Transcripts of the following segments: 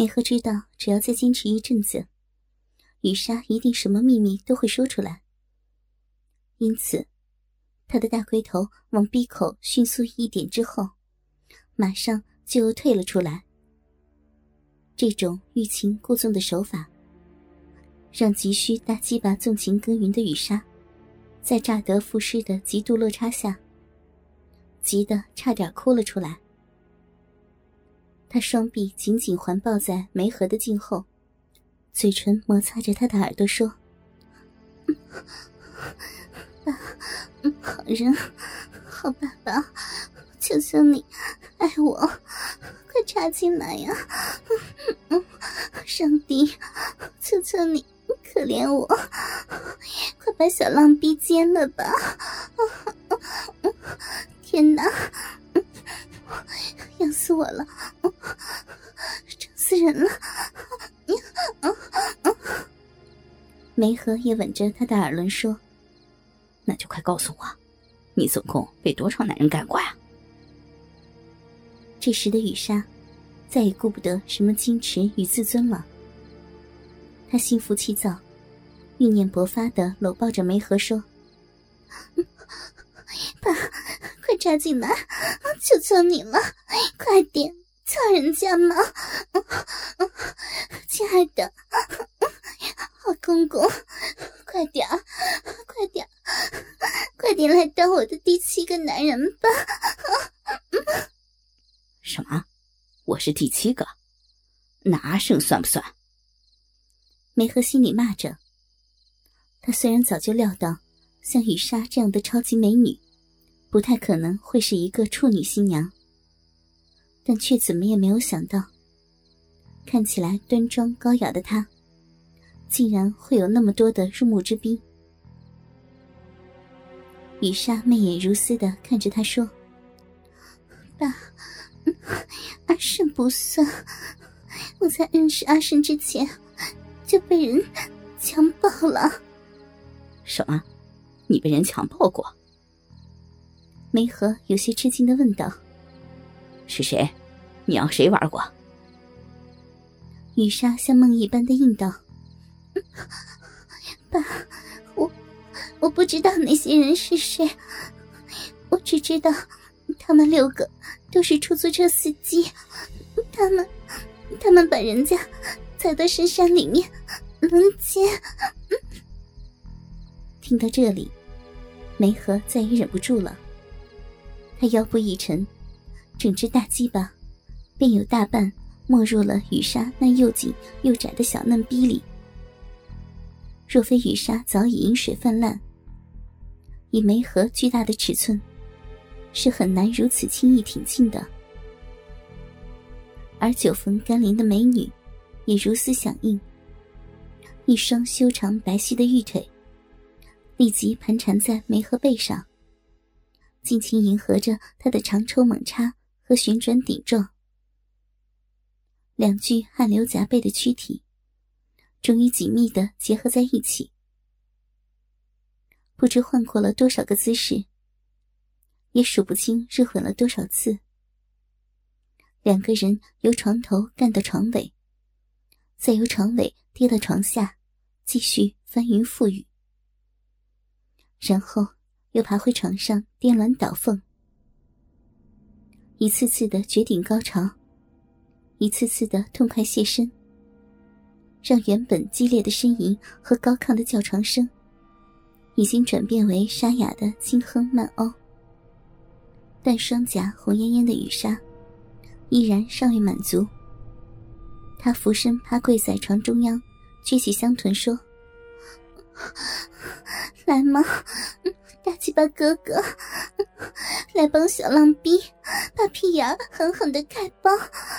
梅和知道，只要再坚持一阵子，雨莎一定什么秘密都会说出来。因此，他的大龟头往鼻口迅速一点之后，马上就又退了出来。这种欲擒故纵的手法，让急需大鸡巴纵情耕耘的雨莎，在乍得赋诗的极度落差下，急得差点哭了出来。他双臂紧紧环抱在梅和的颈后，嘴唇摩擦着他的耳朵说：爸，好人，好爸爸，求求你爱我，快插进来呀！上帝，求求你可怜我，快把小浪逼奸了吧！天哪，痒死我了，整死人了！梅和也吻着他的耳轮说： 那就快告诉我，你总共被多少男人干过呀？ 这时的雨莎再也顾不得什么矜持与自尊了，她心浮气躁，欲念勃发地搂抱着梅和说：爸，快插进来，求求你了，快点操人家嘛！亲爱的，好公公，快点来当我的第7个男人吧！ 什么？我是第7个？那阿胜算不算？ 梅和心里骂着，他虽然早就料到像雨莎这样的超级美女不太可能会是一个处女新娘，但却怎么也没有想到，看起来端庄高雅的她竟然会有那么多的入目之宾。雨莎媚眼如丝地看着他说：爸，阿胜不算，我在认识阿胜之前就被人强暴了。 什么？你被人强暴过？ 梅和有些吃惊地问道： 是谁？你让谁玩过？ 雨莎像梦一般地应道：爸，我不知道那些人是谁，我只知道他们6个都是出租车司机，他们把人家载到深山里面轮奸。听到这里，梅和再也忍不住了，他腰部一沉，整只大鸡巴便有大半没入了雨莎那又紧又窄的小嫩逼里。若非雨莎早已饮水泛滥，以梅和巨大的尺寸，是很难如此轻易挺进的。而久逢甘霖的美女也如丝响应，一双修长白皙的玉腿立即盘缠在梅和背上，尽情迎合着她的长抽猛插和旋转顶撞。两具汗流浃背的躯体终于紧密地结合在一起，不知换过了多少个姿势，也数不清热吻了多少次。两个人由床头干到床尾，再由床尾跌到床下，继续翻云覆雨，然后又爬回床上颠鸾倒凤，一次次的绝顶高潮，一次次的痛快现身，让原本激烈的呻吟和高亢的叫床声已经转变为沙哑的轻哼慢哦。但双颊红艳艳的雨莎依然尚未满足，她俯身趴跪在床中央，撅起香臀说：来嘛，大鸡巴哥哥，来帮小浪逼把屁眼狠狠地开包。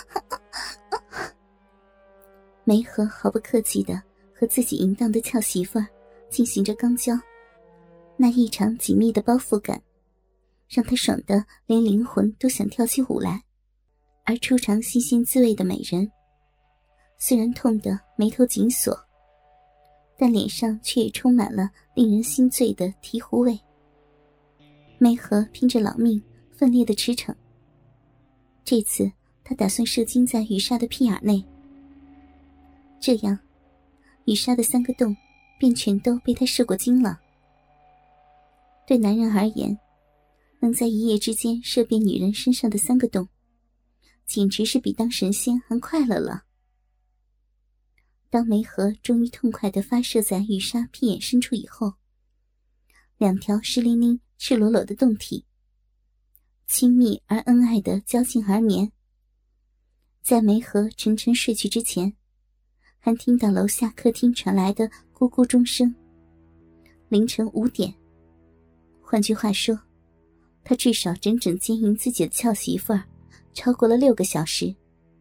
梅和毫不客气地和自己淫荡的俏媳妇儿进行着肛交，那异常紧密的包覆感让她爽得连灵魂都想跳起舞来。而初尝新鲜滋味的美人虽然痛得眉头紧锁，但脸上却也充满了令人心醉的醍醐味。梅和拼着老命奋烈地驰骋，这次他打算射精在雨莎的屁眼内， 这样雨莎的3个洞便全都被他射过精了。对男人而言，能在一夜之间射遍女人身上的3个洞，简直是比当神仙还快乐了。当梅核终于痛快地发射在雨莎屁眼深处以后，2条湿淋淋赤裸裸的洞体亲密而恩爱地交颈而眠。在梅核沉沉睡去之前，还听到楼下客厅传来的咕咕钟声。凌晨5点，换句话说，他至少整整奸淫自己的俏媳妇儿超过了6个小时。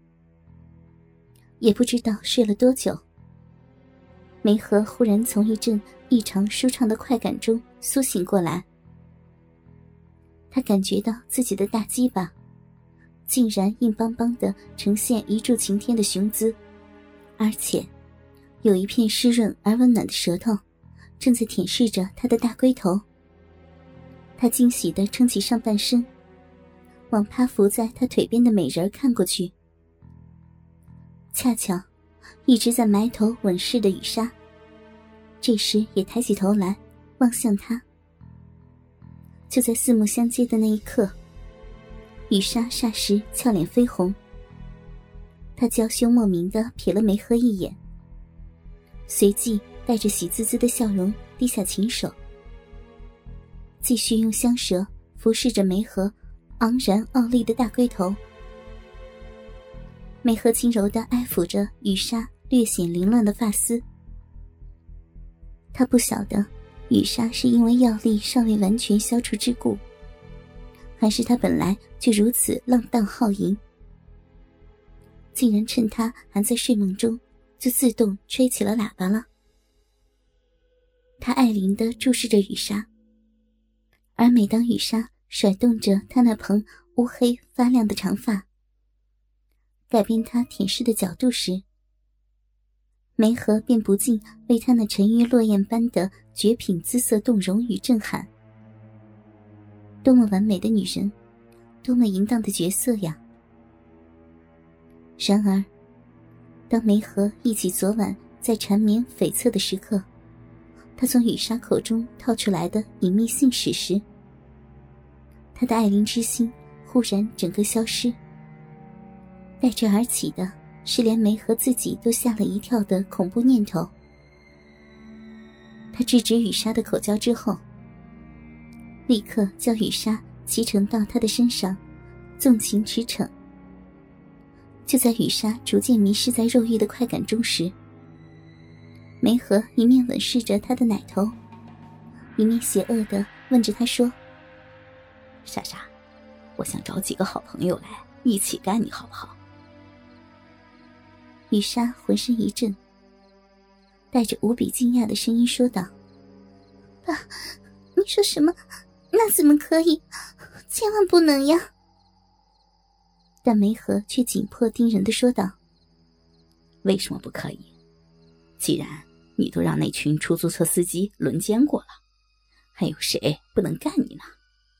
也不知道睡了多久，梅核忽然从一阵异常舒畅的快感中苏醒过来。他感觉到自己的大鸡巴竟然硬邦邦地呈现一柱擎天的雄姿，而且有一片湿润而温暖的舌头正在舔舐着他的大龟头。他惊喜地撑起上半身，往趴伏在他腿边的美人看过去。恰巧一直在埋头吻视的雨莎这时也抬起头来望向他。就在四目相接的那一刻，雨莎霎时俏脸绯红，她娇羞莫名地瞥了梅核一眼，随即带着喜滋滋的笑容低下琴手，继续用香舌服侍着梅核昂然傲立的大龟头。梅核轻柔地爱抚着雨莎略显凌乱的发丝，他不晓得雨莎是因为药力尚未完全消除之故，还是他本来就如此浪荡好淫，竟然趁他还在睡梦中就自动吹起了喇叭了。他爱怜地注视着雨莎，而每当雨莎甩动着他那蓬乌黑发亮的长发，改变他舔舐的角度时，梅核便不禁为他那沉鱼落雁般的绝品姿色动容与震撼。多么完美的女人，多么淫荡的角色呀！然而当梅核忆起昨晚在缠绵悱恻的时刻，他从雨莎口中套出来的隐秘信使时，他的爱怜之心忽然整个消失，带着而起的是连梅核自己都吓了一跳的恐怖念头。他制止雨莎的口交之后，立刻叫雨莎骑乘到他的身上，纵情驰骋。就在雨莎逐渐迷失在肉欲的快感中时，梅核一面吻视着他的奶头，一面邪恶地问着他说：“ 莎莎，我想找几个好朋友来一起干你好不好？” 雨莎浑身一震，带着无比惊讶的声音说道：“爸，你说什么？那怎么可以？千万不能呀！”但梅核却紧迫盯人地说道：“ 为什么不可以？既然你都让那群出租车司机轮奸过了，还有谁不能干你呢？”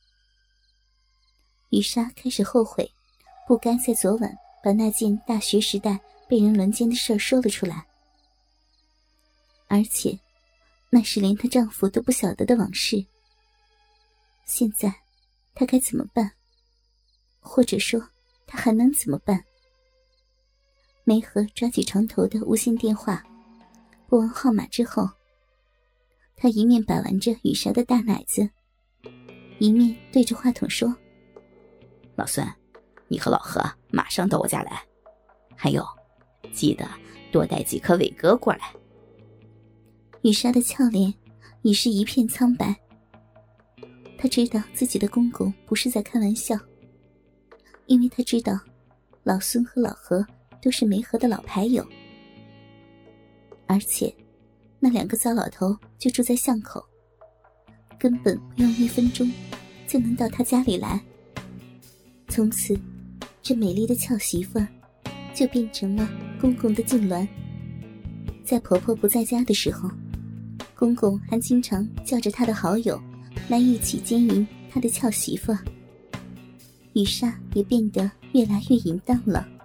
雨莎开始后悔，不该在昨晚把那件大学时代被人轮奸的事说了出来，而且那是连她丈夫都不晓得的往事。现在她该怎么办？或者说她还能怎么办？梅核抓起床头的无线电话，拨完号码之后，她一面把玩着雨莎的大奶子，一面对着话筒说：“ 老孙，你和老何马上到我家来，还有记得多带几颗伟哥过来。” 雨莎的俏脸已是一片苍白，她知道自己的公公不是在开玩笑，因为她知道老孙和老何都是梅核的老牌友，而且那2个糟老头就住在巷口，根本不用1分钟就能到他家里来。从此这美丽的俏媳妇儿就变成了公公的痉挛。在婆婆不在家的时候，公公还经常叫着他的好友来一起奸淫他的俏媳妇儿。雨莎也变得越来越淫荡了。